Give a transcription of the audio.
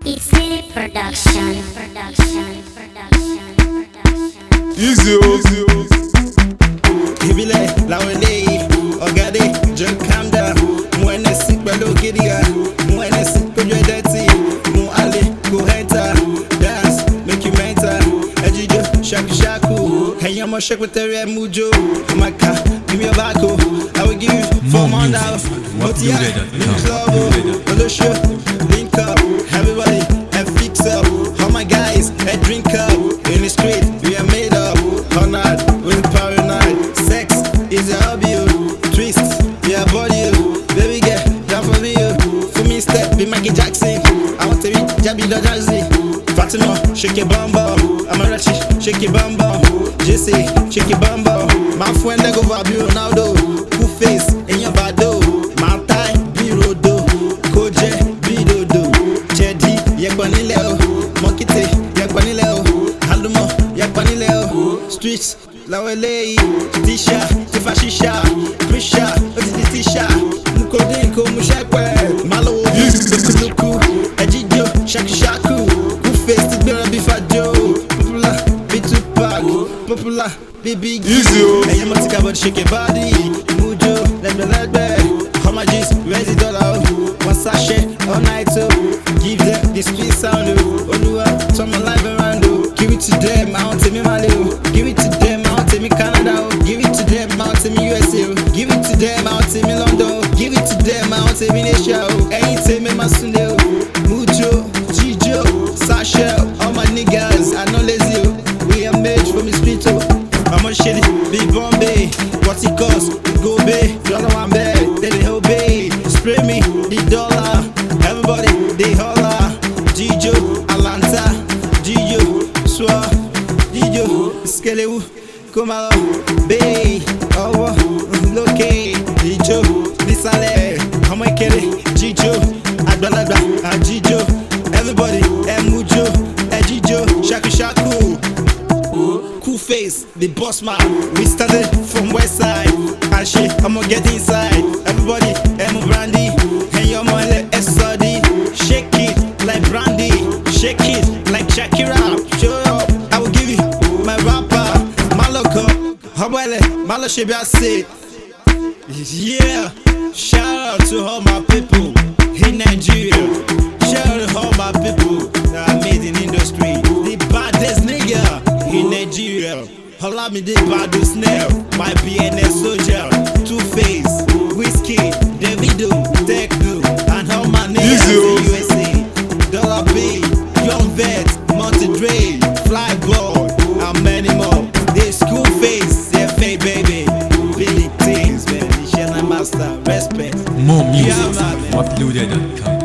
It's City Production. Easy, easy. Ibile, lawele, ogade, just calm down. Mwene si pẹ̀lú gidiga, mwene si pẹ̀lú dirty. Mu ale, go enter, dance, make you mental. Ejijo, shaku shaku. Hey, I'm a secretary mujo. Maka, give me a bako. I will give you 4 months now. Motia, link love, on the show, link up, everybody, and fix up. All my guys, and drink up. In the street, we are made up. All night, with paranoid. Sex is a hobby, twist, yeah, body, baby girl, down for me, for me step, be Michael Jackson. I want to be Jabby Dodgersy. Fatima, shake your bum bum. Amarachi, shake your bum bum. Jesse, shake your bum bum. My friend, they go Babi Ronaldo. Who face in your bado? My tie, be rodo. Koje, be dodo. Chedi, yakwanileo. Mokite, yakwanileo. Halumo, yakwanileo. Streets, lawele, Tisha, Tifashisha, Prisha, Tisha, Mukodinko, Mushakwe, Malo, Luku, Ejijo, Shaku, who faced the girl before Joe, Popular, be Tupac, Popular, be Big Easy. And you must about shake your body, Mujo, let me, how much is, where's the dollar? One sachet, all night, so give them this sweet sound, Olua, turn my life around, give it to them, I want to me Mali, give it to them, I want to me Canada, give it to them, I want to me USA, give it to them, I want to me London, give it to them, I want to me Asia, anything me Masunde, Mujo, Jijo, Sasha, all my niggas, I know lazy, we are made from the street, I'm a shitty, big Bombay, what it costs, go bay, dollar one bed, then they obey, spray me, the dollar, everybody, they holla, Jijo, Atlanta, Jijo, Swa, Jijo, Skelewu, Komalo, Bay, Owo, Loke, Jijo, Nisale, Homekere, Jijo, Adbalada, Jijo, everybody, Mujo, Jijo, Shaku Shaku, Cool Face, the boss man. We started from west side, and shit, I'ma get inside. Everybody, Brandy, and your money, SRD. Shake it like Brandy, shake it like Shakira. Show up, I will give you my rapper, Maloko, Habele, Malashibia say. Yeah, shout out to all my people in Nigeria. Shout out to all my people that are made in industry. The baddest nigga in Nigeria. Holla me the baddest snail. My BNS soldier, Two Face, Whiskey, Davido, Tekno, and all my niggas in USA. Dollar B, Young Vet, Monty Dre, Flyboy, and many more. This Cool Face, CFA baby. Big things, man. Master, respect. More music. Yeah, man. Uploaded.com.